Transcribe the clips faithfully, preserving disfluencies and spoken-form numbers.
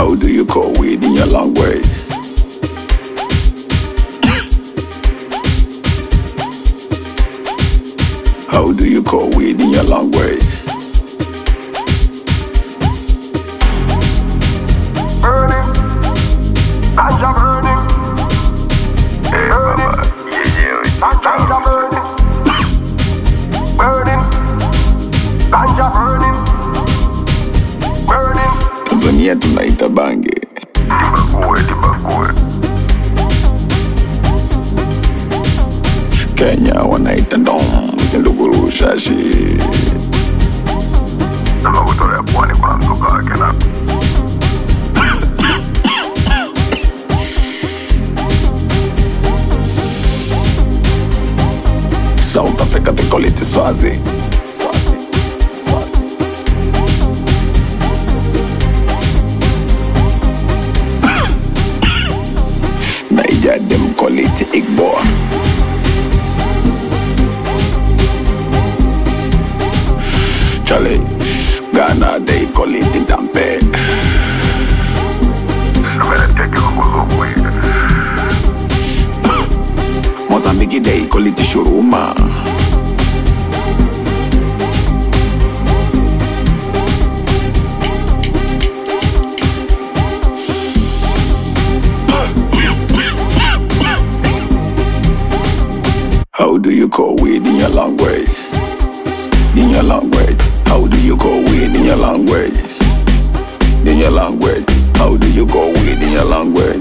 How do you call weed in your language? How do you call weed in your language? Burning, ganja burning, burning, ganja burning, burning, ganja burning, burning. Tanzania tunaita bange. Tibakue, tibakue. Kenya wanaita ndom, kinduguru shashi. Nama kutolea pwani kuna mzuka wake na South Africa they call it Swazi. Swazi, Swazi. Niger them call it Igbo. Charlie, Ghana they call it Ndambe. Sabere teke kukuzu weed. Mozambique they call it Shuruma. How do you call weed in your language? In your language. How do you call weed in your language? In your language. How do you call weed in your language?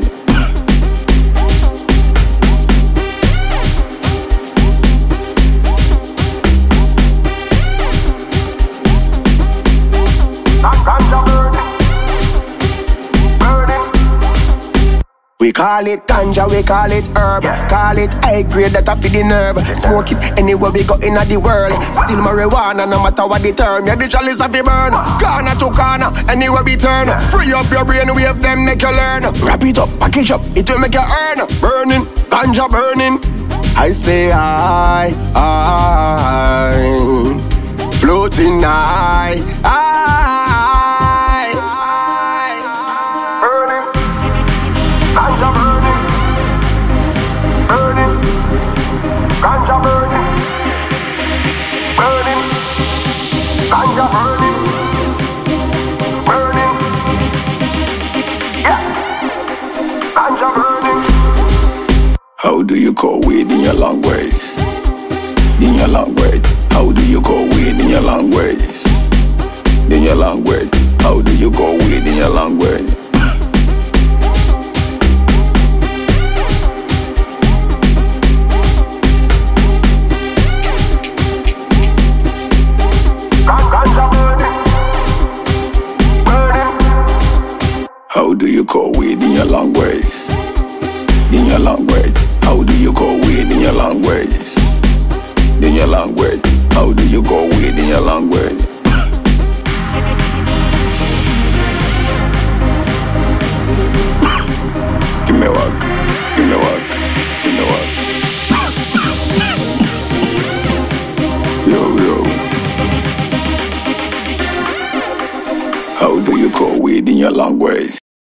Ganja burning, burning. We call it ganja, we call it herb. Yeah. Call it high grade, that a feed the nerve. Smoke it anywhere we go in the world. Still marijuana, no matter what the term. Yeah, the chalice have to burn. Corner to corner, anywhere we turn. Free up your brain, wave them, make you learn. Wrap it up, package up, it will make you earn. Burning, ganja burning. I stay high, high, floating high, high, burning, ganja burning, burning, ganja burning, burning, ganja burning, burning, yes, ganja burning. How do you call weed in your language? In your language. How do you call weed in your language? In your language. How do you call weed in your language? Ganja burning, burning. How do you call weed in your language? In your language. How do you call weed in your language? In your language. How do you call weed in your language? Give me work. Give me work. Give me work. Yo, yo. How do you call weed in your language?